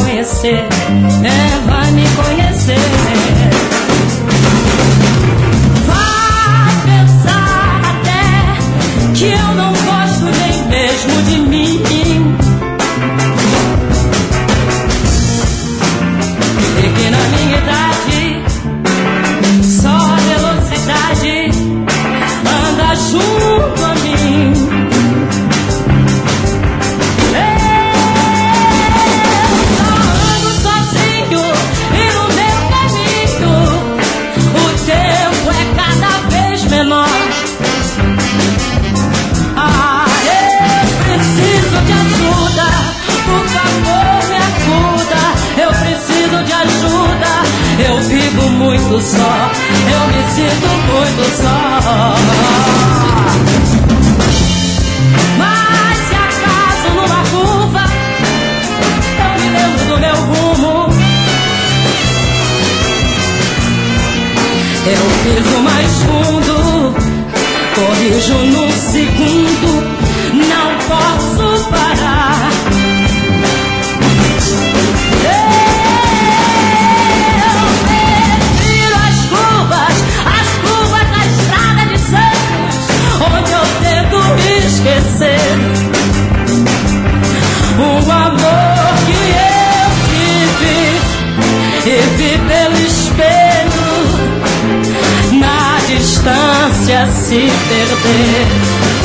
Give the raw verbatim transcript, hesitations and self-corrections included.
conhecer, é, vai me conhecer. Vai pensar até que eu não gosto nem mesmo de mim. E que na minha idade só velocidade anda junto a mim. Eu vivo muito só, eu me sinto muito só. Mas se acaso numa curva eu me lembro do meu rumo, eu piso mais fundo, corrijo num segundo, não posso parar. Esquecer o amor que eu tive e vi pelo espelho na distância se perder.